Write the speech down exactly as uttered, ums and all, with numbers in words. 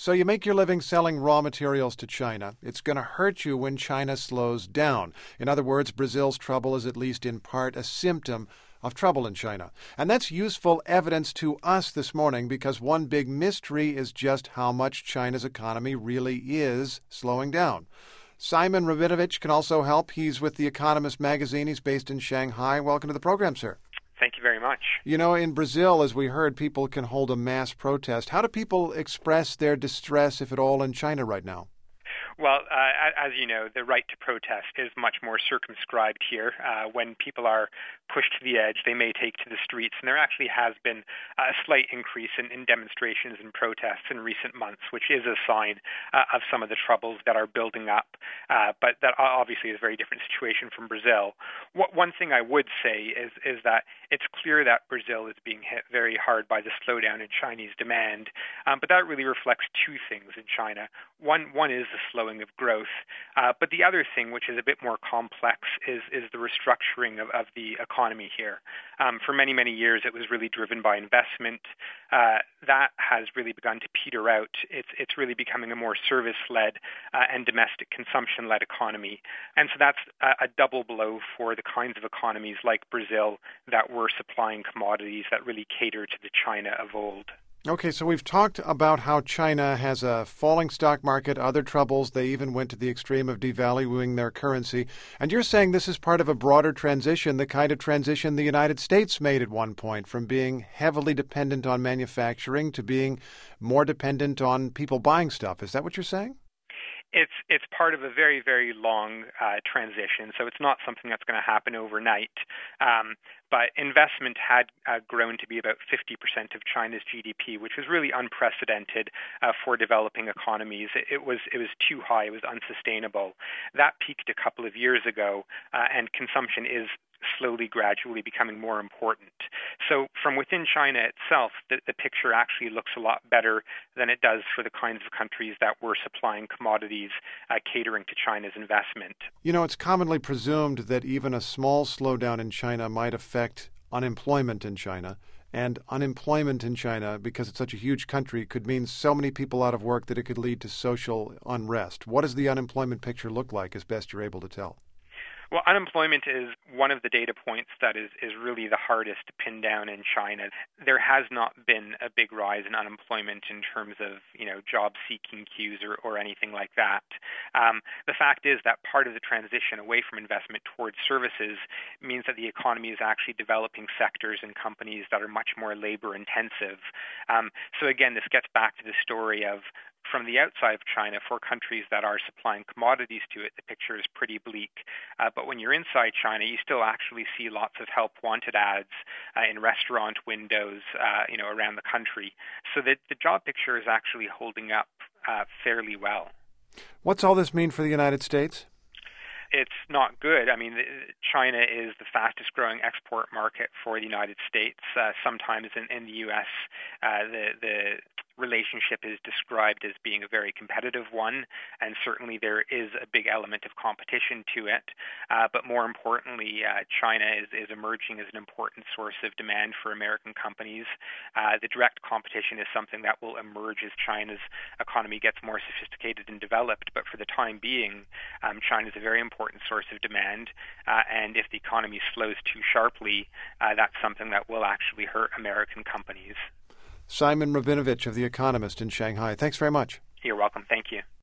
So you make your living selling raw materials to China. It's going to hurt you when China slows down. In other words, Brazil's trouble is at least in part a symptom of trouble in China. And that's useful evidence to us this morning because one big mystery is just how much China's economy really is slowing down. Simon Rabinovich can also help. He's with The Economist magazine. He's based in Shanghai. Welcome to the program, sir. Thank you very much. You know, in Brazil, as we heard, people can hold a mass protest. How do people express their distress, if at all, in China right now? Well, uh, as you know, the right to protest is much more circumscribed here. Uh, when people are pushed to the edge, they may take to the streets, and there actually has been a slight increase in, in demonstrations and protests in recent months, which is a sign uh, of some of the troubles that are building up. Uh, but that obviously is a very different situation from Brazil. What, one thing I would say is, is that it's clear that Brazil is being hit very hard by the slowdown in Chinese demand, um, but that really reflects two things in China. One, one is the slowing of growth, uh, but the other thing, which is a bit more complex, is is the restructuring of, of the economy here. Um, for many, many years, it was really driven by investment. Uh, that has really begun to peter out. It's it's really becoming a more service-led uh, and domestic consumption-led economy, and so that's a, a double blow for the kinds of economies like Brazil that were supplying commodities that really cater to the China of old. Okay, so we've talked about how China has a falling stock market, other troubles. They even went to the extreme of devaluing their currency. And you're saying this is part of a broader transition, the kind of transition the United States made at one point, from being heavily dependent on manufacturing to being more dependent on people buying stuff. Is that what you're saying? It's it's part of a very, very long uh, transition, so it's not something that's going to happen overnight. Um, but investment had uh, grown to be about fifty percent of China's G D P, which was really unprecedented uh, for developing economies. It, it was it was too high, it was unsustainable. That peaked a couple of years ago, uh, and consumption is slowly, gradually becoming more important. So from within China itself, the, the picture actually looks a lot better than it does for the kinds of countries that were supplying commodities uh, catering to China's investment. You know, it's commonly presumed that even a small slowdown in China might affect unemployment in China. And unemployment in China, because it's such a huge country, could mean so many people out of work that it could lead to social unrest. What does the unemployment picture look like, as best you're able to tell? Well, unemployment is one of the data points that is, is really the hardest to pin down in China. There has not been a big rise in unemployment in terms of, you know, job-seeking queues or, or anything like that. Um, the fact is that part of the transition away from investment towards services means that the economy is actually developing sectors and companies that are much more labor-intensive. Um, so again, this gets back to the story of from the outside of China, for countries that are supplying commodities to it, the picture is pretty bleak. Uh, but when you're inside China, you still actually see lots of help wanted ads uh, in restaurant windows, uh, you know, around the country. So that the job picture is actually holding up uh, fairly well. What's all this mean for the United States? It's not good. I mean, China is the fastest growing export market for the United States. Uh, sometimes in, in the U S, uh, the, the relationship is described as being a very competitive one, and certainly there is a big element of competition to it. Uh, but more importantly, uh, China is, is emerging as an important source of demand for American companies. Uh, the direct competition is something that will emerge as China's economy gets more sophisticated and developed. But for the time being, um, China is a very important source of demand, uh, and if the economy slows too sharply, uh, that's something that will actually hurt American companies. Simon Rabinovich of The Economist in Shanghai. Thanks very much. You're welcome. Thank you.